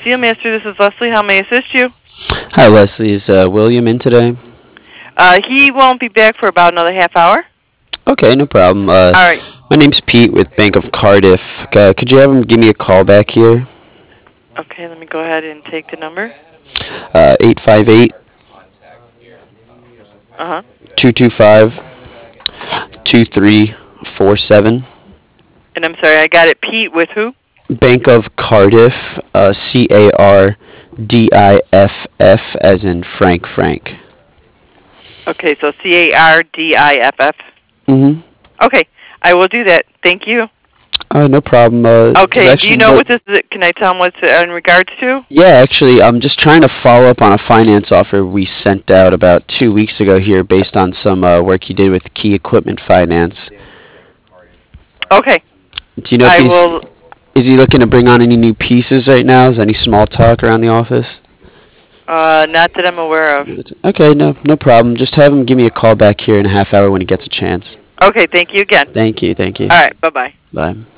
Steelmaster. This is Leslie. How may I assist you? Hi, Leslie. Is William in today? He won't be back for about another half hour. Okay, no problem. All right. My name's Pete with Bank of Cardiff. Could you have him give me a call back here? Okay, let me go ahead and take the number. 858 Uh-huh. 225 2347. And I'm sorry, I got it. Pete with who? Bank of Cardiff, Cardiff, as in Frank. Okay, so Cardiff. Mm-hmm. Okay, I will do that. Thank you. No problem. Okay, do you know what this is? Can I tell him what's in regards to? Yeah, actually, I'm just trying to follow up on a finance offer we sent out about 2 weeks ago here based on some work you did with Key Equipment Finance. Okay. Do you know if is he looking to bring on any new pieces right now? Is there any small talk around the office? Not that I'm aware of. Okay, no problem. Just have him give me a call back here in a half hour when he gets a chance. Okay, thank you again. Thank you. All right, bye-bye. Bye.